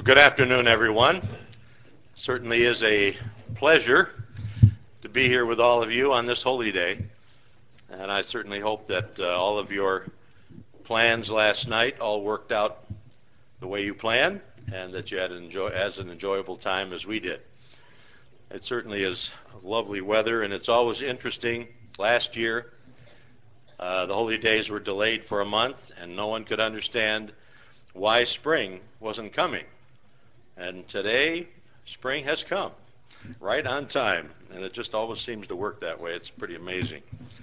Well, good afternoon, everyone. Certainly is a pleasure to be here with all of you on this holy day. And I certainly hope that all of your plans last night all worked out the way you planned and that you had as an enjoyable time as we did. It certainly is lovely weather, and it's always interesting. Last year, the holy days were delayed for a month, and no one could understand why spring wasn't coming. And today, spring has come, right on time, and it just always seems to work that way. It's pretty amazing.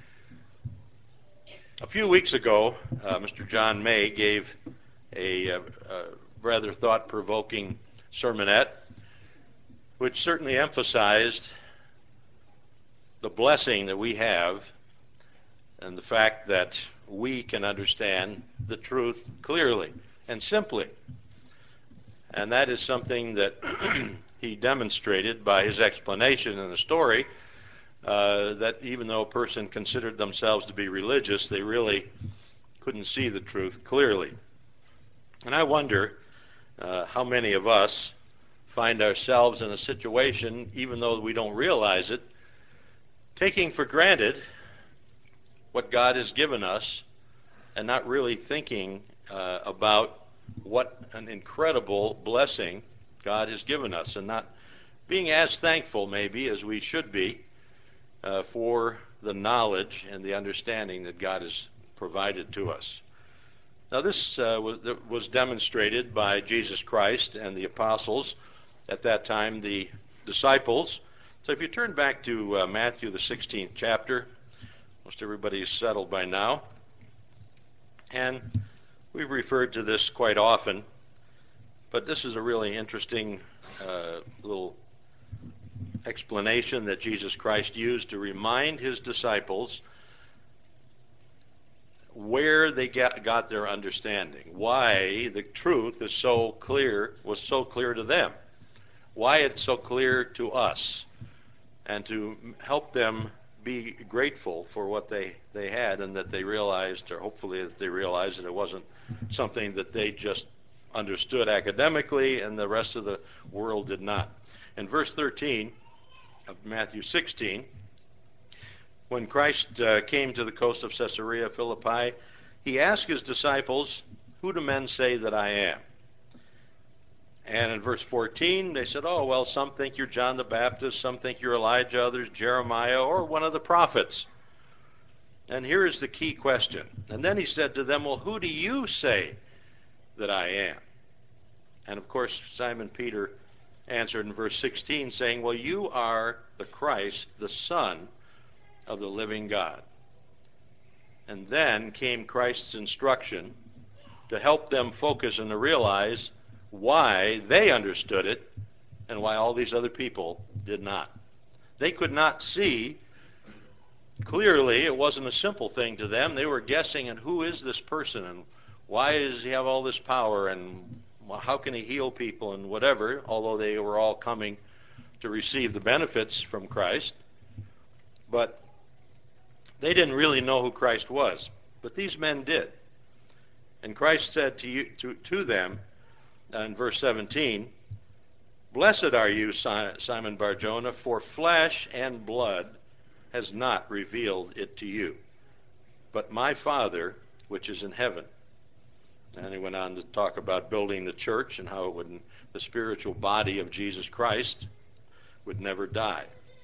A few weeks ago, Mr. John May gave a rather thought-provoking sermonette, which certainly emphasized the blessing that we have and the fact that we can understand the truth clearly and simply. And that is something that he demonstrated by his explanation in the story, that even though a person considered themselves to be religious, they really couldn't see the truth clearly. And I wonder how many of us find ourselves in a situation, even though we don't realize it, taking for granted what God has given us and not really thinking about what an incredible blessing God has given us, and not being as thankful maybe as we should be for the knowledge and the understanding that God has provided to us. Now this was demonstrated by Jesus Christ and the apostles, at that time the disciples. So if you turn back to Matthew the 16th chapter, most everybody's settled by now, and we've referred to this quite often, but this is a really interesting little explanation that Jesus Christ used to remind his disciples where they got their understanding, why the truth is so clear, was so clear to them, why it's so clear to us, and to help them be grateful for what they had, and that they realized, or hopefully that they realized, that it wasn't something that they just understood academically and the rest of the world did not. In verse 13 of Matthew 16, when Christ came to the coast of Caesarea Philippi, he asked his disciples, "Who do men say that I am?" And in verse 14, they said, "Oh, well, some think you're John the Baptist, some think you're Elijah, others Jeremiah, or one of the prophets." And here is the key question. And then he said to them, "Well, who do you say that I am?" And of course, Simon Peter answered in verse 16, saying, "Well, you are the Christ, the Son of the living God." And then came Christ's instruction to help them focus and to realize why they understood it and why all these other people did not. They could not see clearly. It wasn't a simple thing to them. They were guessing, and who is this person, and why does he have all this power, and how can he heal people, and whatever, although they were all coming to receive the benefits from Christ. But they didn't really know who Christ was. But these men did. And Christ said to them, in verse 17, "Blessed are you, Simon Bar-Jonah, for flesh and blood has not revealed it to you, but my Father which is in heaven." And he went on to talk about building the church and how the spiritual body of Jesus Christ would never die.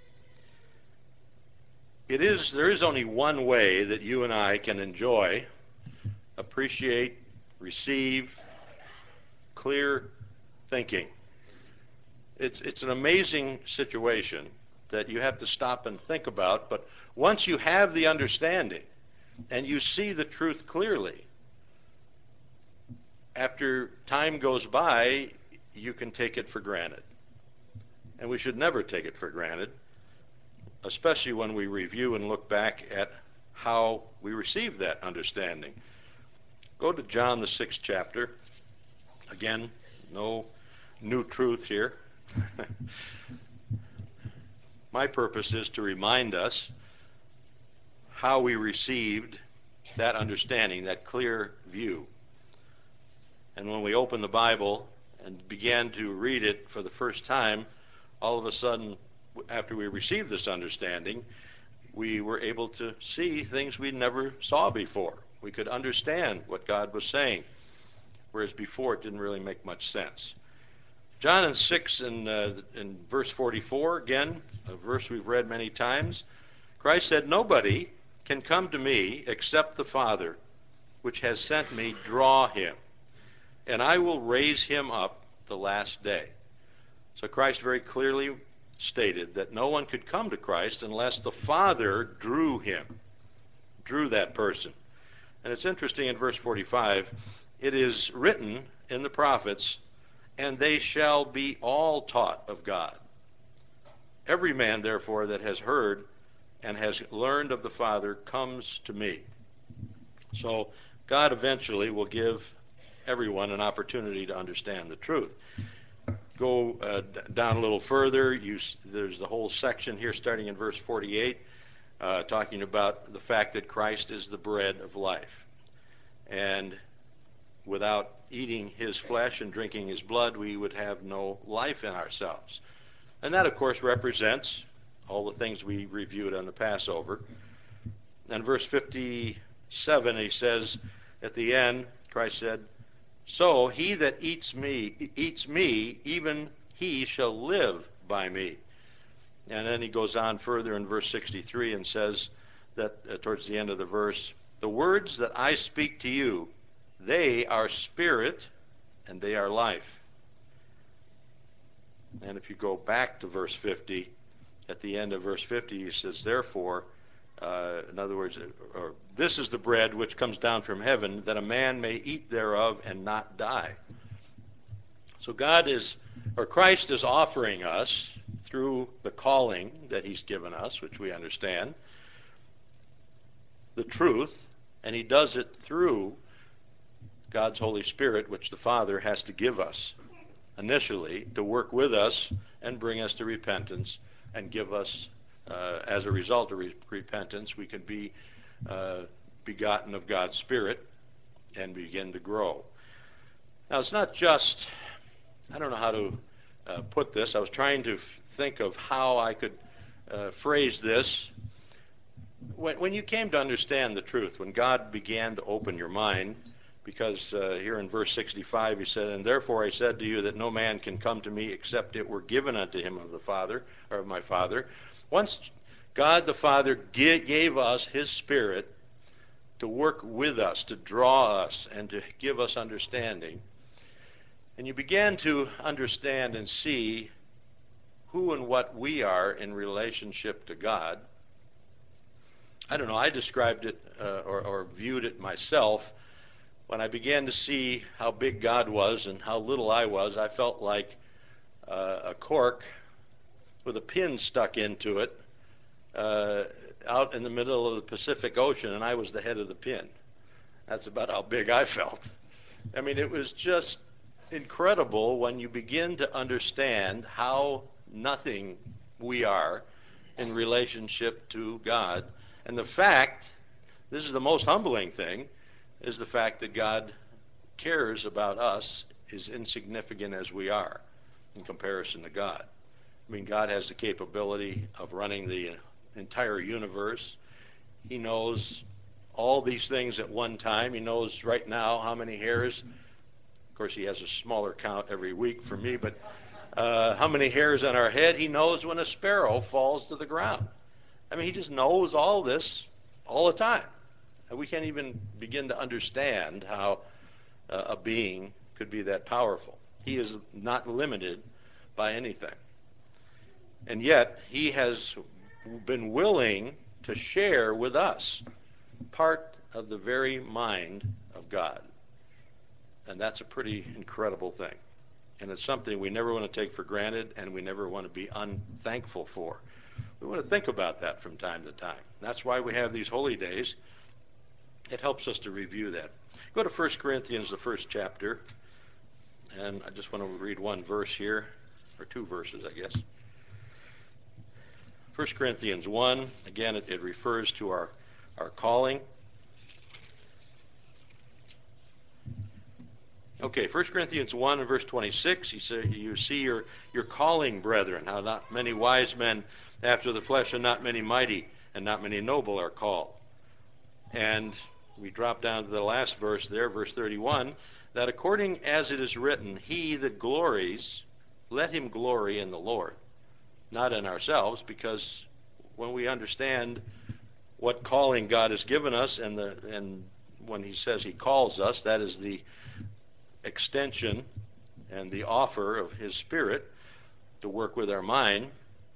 There is only one way that you and I can enjoy, appreciate, receive clear thinking. It's an amazing situation that you have to stop and think about, but once you have the understanding and you see the truth clearly, after time goes by, you can take it for granted. And we should never take it for granted, especially when we review and look back at how we received that understanding. Go to John the 6th chapter. Again, no new truth here. My purpose is to remind us how we received that understanding, that clear view. And when we open the Bible and began to read it for the first time, all of a sudden, after we received this understanding, we were able to see things we never saw before. We could understand what God was saying, whereas before it didn't really make much sense. John 6 in verse 44, again, a verse we've read many times, Christ said, "Nobody can come to me except the Father, which has sent me, draw him, and I will raise him up the last day." So Christ very clearly stated that no one could come to Christ unless the Father drew him, drew that person. And it's interesting in verse 45, it is written in the prophets, "And they shall be all taught of God. Every man, therefore, that has heard and has learned of the Father comes to me." So God eventually will give everyone an opportunity to understand the truth. Go down a little further. There's the whole section here starting in verse 48, talking about the fact that Christ is the bread of life. And without eating his flesh and drinking his blood, we would have no life in ourselves. And that, of course, represents all the things we reviewed on the Passover. And verse 57, he says, at the end, Christ said, "So he that eats me, even he shall live by me." And then he goes on further in verse 63 and says that towards the end of the verse, "The words that I speak to you, they are spirit and they are life." And if you go back to verse 50, at the end of verse 50, he says, "Therefore," in other words, "this is the bread which comes down from heaven, that a man may eat thereof and not die." So Christ is offering us, through the calling that he's given us, which we understand, the truth, and he does it through God's Holy Spirit, which the Father has to give us initially to work with us and bring us to repentance and give us, as a result of repentance, we can be begotten of God's Spirit and begin to grow. Now, it's not just, I don't know how to put this. I was trying to think of how I could phrase this. When you came to understand the truth, when God began to open your mind, because here in verse 65 he said, "And therefore I said to you that no man can come to me except it were given unto him of the Father, or of my Father." Once God the Father gave us his Spirit to work with us, to draw us, and to give us understanding, and you began to understand and see who and what we are in relationship to God. I don't know, I described it or viewed it myself. When I began to see how big God was and how little I was, I felt like a cork with a pin stuck into it out in the middle of the Pacific Ocean, and I was the head of the pin. That's about how big I felt. I mean, it was just incredible when you begin to understand how nothing we are in relationship to God. And the fact, this is the most humbling thing, is the fact that God cares about us, as insignificant as we are in comparison to God. I mean, God has the capability of running the entire universe. He knows all these things at one time. He knows right now how many hairs. Of course, he has a smaller count every week for me, but how many hairs on our head. He knows when a sparrow falls to the ground. I mean, he just knows all this all the time. And we can't even begin to understand how a being could be that powerful. He is not limited by anything. And yet, he has been willing to share with us part of the very mind of God. And that's a pretty incredible thing. And it's something we never want to take for granted, and we never want to be unthankful for. We want to think about that from time to time. That's why we have these holy days. It helps us to review that. Go to 1 Corinthians, the first chapter, and I just want to read one verse here, or two verses, I guess. 1 Corinthians 1, again, it refers to our calling. Okay, 1 Corinthians 1 and verse 26, he said, you see your calling, brethren, how not many wise men after the flesh and not many mighty and not many noble are called. And we drop down to the last verse there, verse 31, that according as it is written, he that glories, let him glory in the Lord, not in ourselves, because when we understand what calling God has given us, and when he says he calls us, that is the extension and the offer of his Spirit to work with our mind,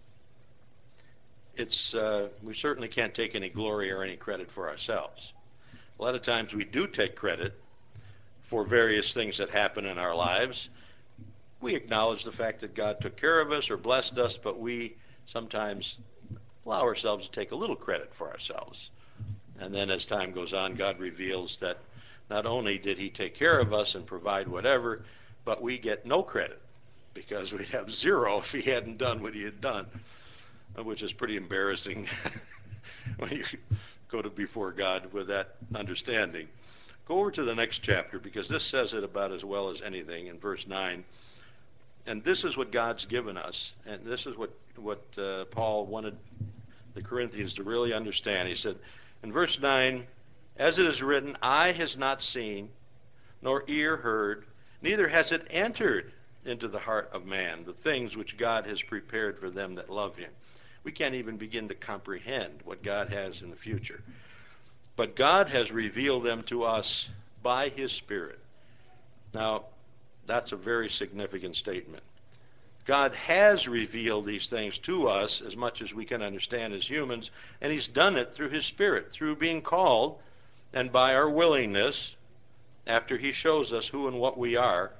we certainly can't take any glory or any credit for ourselves. A lot of times we do take credit for various things that happen in our lives. We acknowledge the fact that God took care of us or blessed us, but we sometimes allow ourselves to take a little credit for ourselves. And then as time goes on, God reveals that not only did he take care of us and provide whatever, but we get no credit because we'd have zero if he hadn't done what he had done, which is pretty embarrassing when you go to before God with that understanding. Go over to the next chapter because this says it about as well as anything in verse 9. And this is what God's given us, and this is what Paul wanted the Corinthians to really understand. He said in verse 9, as it is written, eye has not seen, nor ear heard, neither has it entered into the heart of man the things which God has prepared for them that love him. We can't even begin to comprehend what God has in the future. But God has revealed them to us by his Spirit. Now, that's a very significant statement. God has revealed these things to us as much as we can understand as humans, and he's done it through his Spirit, through being called, and by our willingness, after he shows us who and what we are,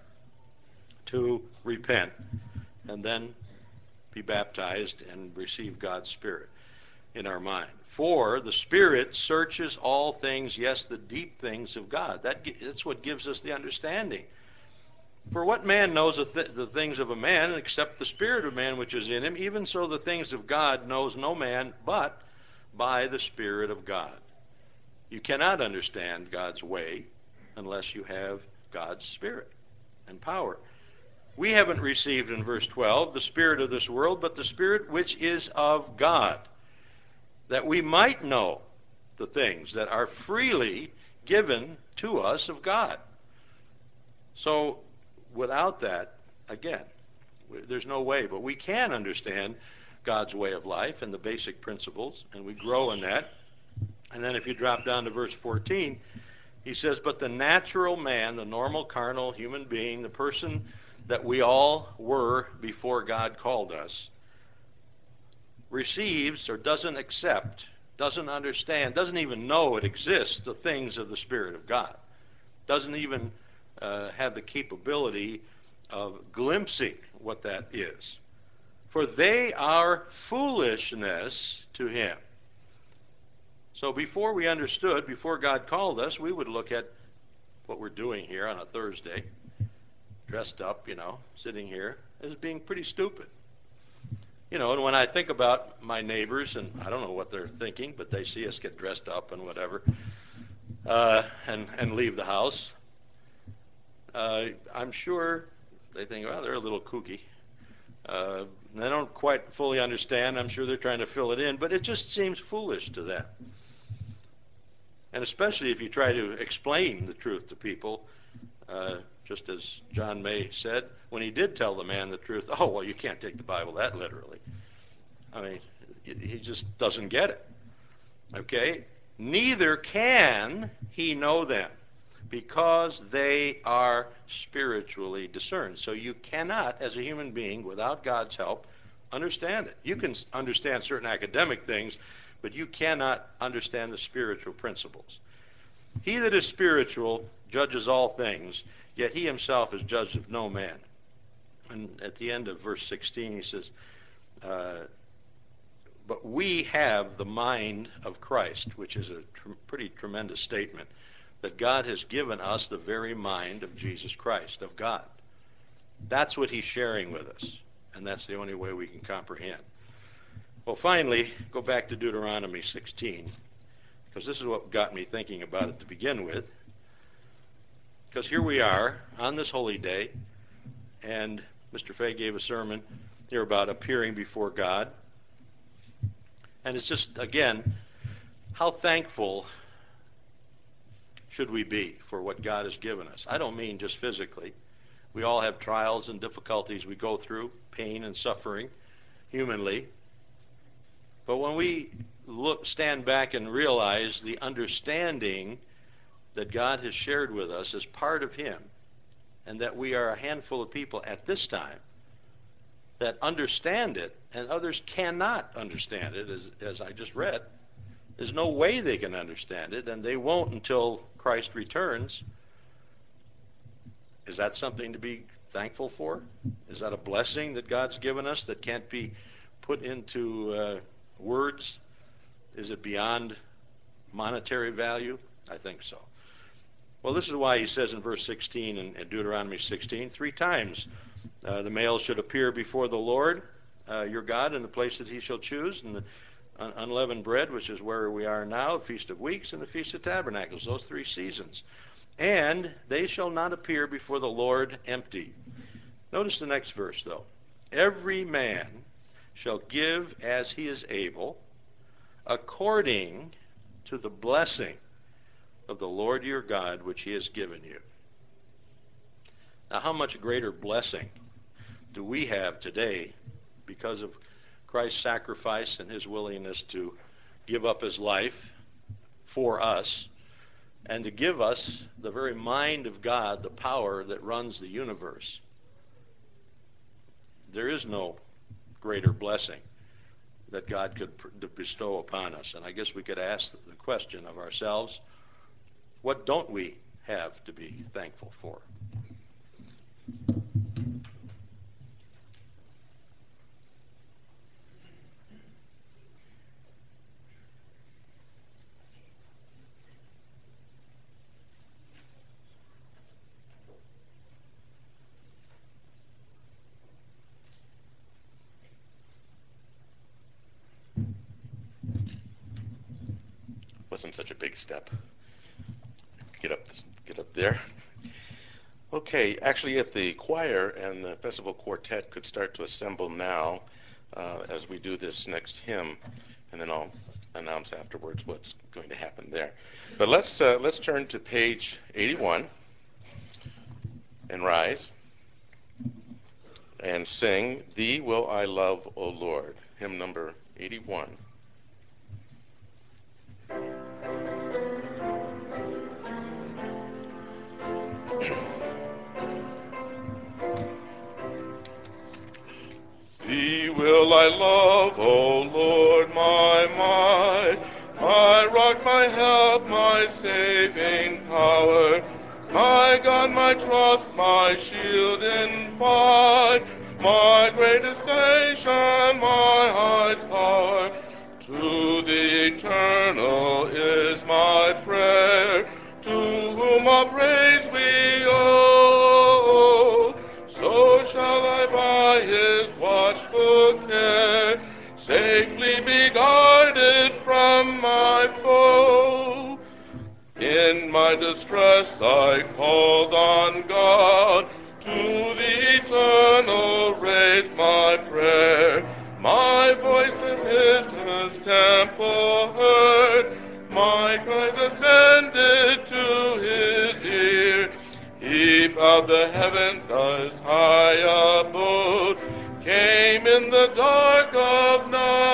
to repent, and then be baptized and receive God's Spirit in our mind. For the Spirit searches all things, yes, the deep things of God. That's what gives us the understanding. For what man knows the things of a man except the spirit of man which is in him? Even so the things of God knows no man but by the Spirit of God. You cannot understand God's way unless you have God's Spirit and power. We haven't received, in verse 12, the spirit of this world, but the Spirit which is of God, that we might know the things that are freely given to us of God. So, without that, again, there's no way, but we can understand God's way of life and the basic principles, and we grow in that. And then if you drop down to verse 14, he says, but the natural man, the normal carnal human being, the person that we all were before God called us, receives or doesn't accept, doesn't understand, doesn't even know it exists, the things of the Spirit of God. Doesn't even have the capability of glimpsing what that is. For they are foolishness to him. So before we understood, before God called us, we would look at what we're doing here on a Thursday, dressed up, sitting here, as being pretty stupid. And when I think about my neighbors, and I don't know what they're thinking, but they see us get dressed up and whatever, and leave the house, I'm sure they think, well, they're a little kooky. They don't quite fully understand. I'm sure they're trying to fill it in, but it just seems foolish to them. And especially if you try to explain the truth to people, just as John May said, when he did tell the man the truth, oh, well, you can't take the Bible that literally. I mean, he just doesn't get it. Okay? Neither can he know them, because they are spiritually discerned. So you cannot, as a human being, without God's help, understand it. You can understand certain academic things, but you cannot understand the spiritual principles. He that is spiritual judges all things, yet he himself is judged of no man. And at the end of verse 16 he says, but we have the mind of Christ, which is a pretty tremendous statement, that God has given us the very mind of Jesus Christ, of God. That's what he's sharing with us, and that's the only way we can comprehend. Well, finally, go back to Deuteronomy 16, because this is what got me thinking about it to begin with. Because here we are on this holy day, and Mr. Fay gave a sermon here about appearing before God. And it's just, again, how thankful should we be for what God has given us? I don't mean just physically. We all have trials and difficulties we go through, pain and suffering, humanly. But when we stand back and realize the understanding that God has shared with us as part of Him, and that we are a handful of people at this time that understand it, and others cannot understand it, as I just read. There's no way they can understand it, and they won't until Christ returns. Is that something to be thankful for? Is that a blessing that God's given us that can't be put into words? Is it beyond monetary value? I think so. Well, this is why he says in verse 16 in Deuteronomy 16, 3 times, the male should appear before the Lord, your God, in the place that He shall choose, and the unleavened bread, which is where we are now, the Feast of Weeks, and the Feast of Tabernacles, those 3 seasons. And they shall not appear before the Lord empty. Notice the next verse, though. Every man shall give as he is able, according to the blessing of the Lord your God, which He has given you. Now, how much greater blessing do we have today because of Christ's sacrifice and His willingness to give up His life for us, and to give us the very mind of God, the power that runs the universe. There is no greater blessing that God could bestow upon us. And I guess we could ask the question of ourselves, what don't we have to be thankful for? Wasn't such a big step. Get up there. Okay, actually, if the choir and the festival quartet could start to assemble now, as we do this next hymn, and then I'll announce afterwards what's going to happen there. But let's turn to page 81 and rise and sing "Thee Will I Love, O Lord," hymn number 81. Thee will I love, O Lord, my rock, my help, my saving power, my God, my trust, my shield in fight, my greatest station, my high tower. To the eternal is my prayer, to whom all praise we owe. So shall I by His watchful care safely be guarded from my foe. In my distress I called on God, to the eternal raised my prayer. My voice in His temple heard, my cries ascended to His ear. He bowed the heavens as high abode, came in the dark of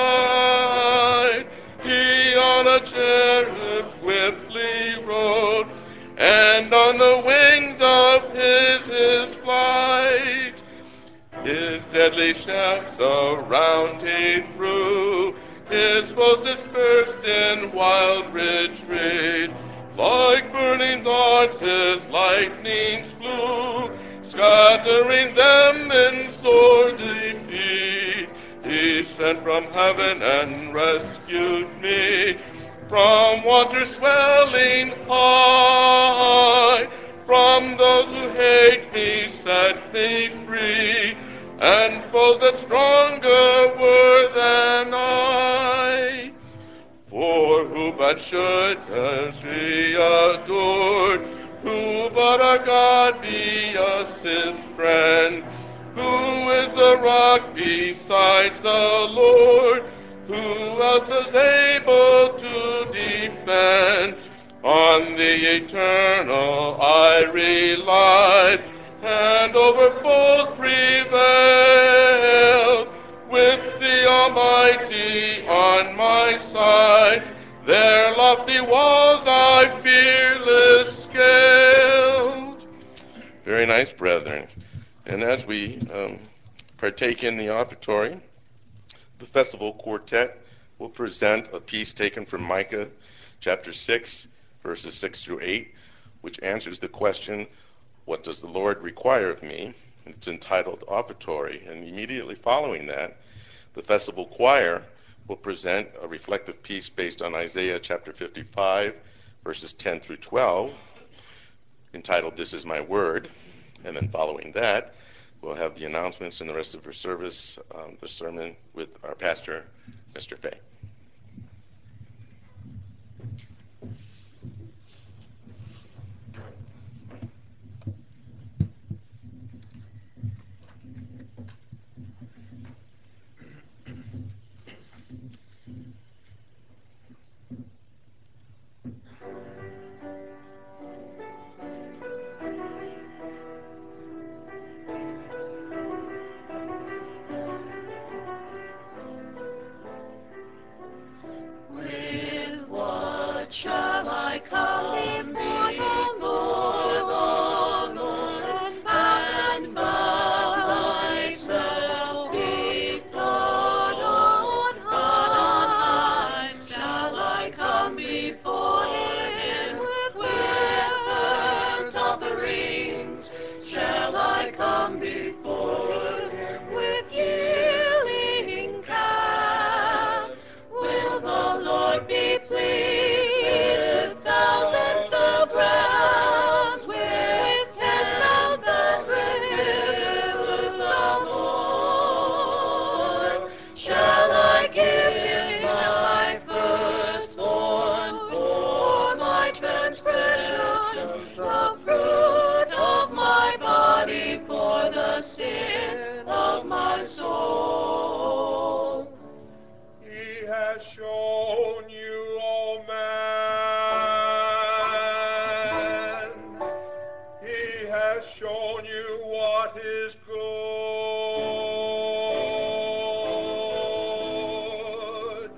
night. He on a cherub swiftly rode, and on the wings of his flight. His deadly shafts around He threw, His foes dispersed in wild retreat. Like burning darts His lightnings flew, scattering them in sore defeat. He sent from heaven and rescued me from water swelling high. From those who hate me set me free, and foes that stronger were than I. For who but should as we adored Who but our God be us his friend? Who is the rock besides the Lord? Who else is able to defend? On the eternal I relied, and over foes prevailed. With the Almighty on my side, their lofty walls I fearless scaled. Very nice, brethren. And as we partake in the offertory, the festival quartet will present a piece taken from Micah chapter 6, verses 6 through 8, which answers the question, what does the Lord require of me? And it's entitled Offertory. And immediately following that, the festival choir will present a reflective piece based on Isaiah chapter 55, verses 10 through 12, entitled This Is My Word. And then following that, we'll have the announcements and the rest of our service, the sermon with our pastor, Mr. Fay. Shall I come before the Lord, and bow myself before God on high? Shall I come before Him with burnt offerings? Shall I come before Him with yielding calves? Will the Lord be pleased? The fruit of my body for the sin of my soul. He has shown you, O man. He has shown you what is good.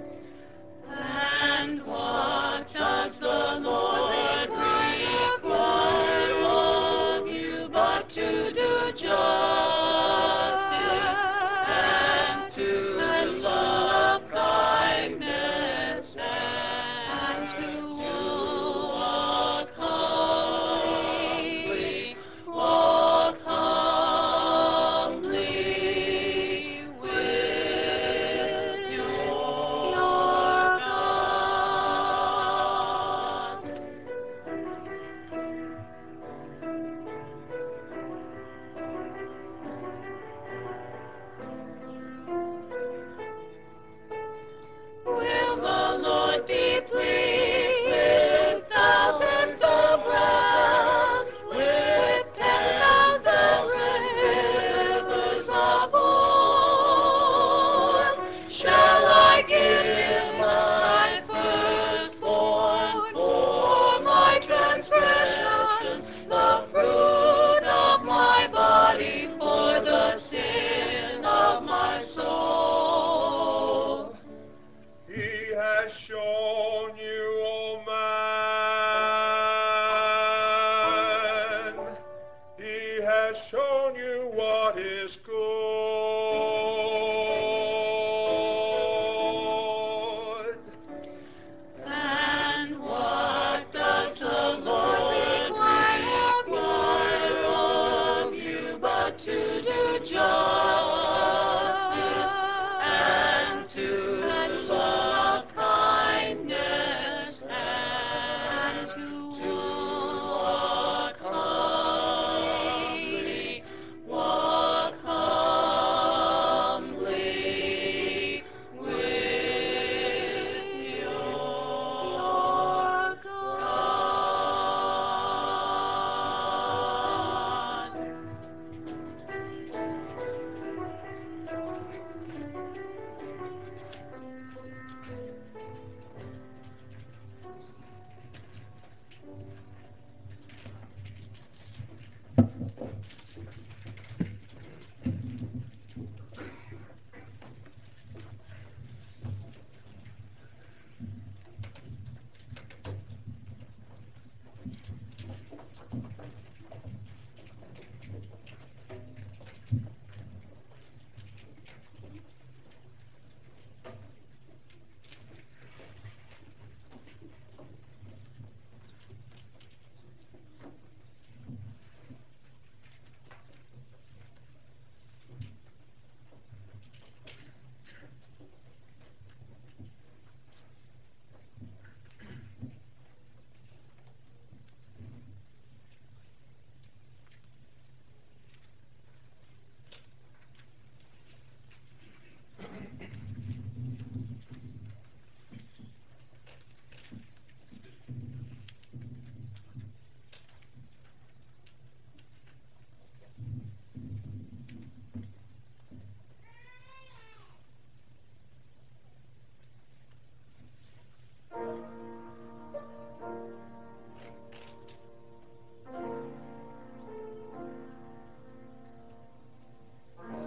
And what does the Lord to do justice and to love kindness and to walk humbly with your God. Will the Lord be pleased with thousands of rams, with 10,000 rivers of oil? Shall I give Him my firstborn for my transgressions, the fruit of my body for the sin of my soul? He has shown you, O man. He has shown you what is good. And what does the Lord require of you but to do justice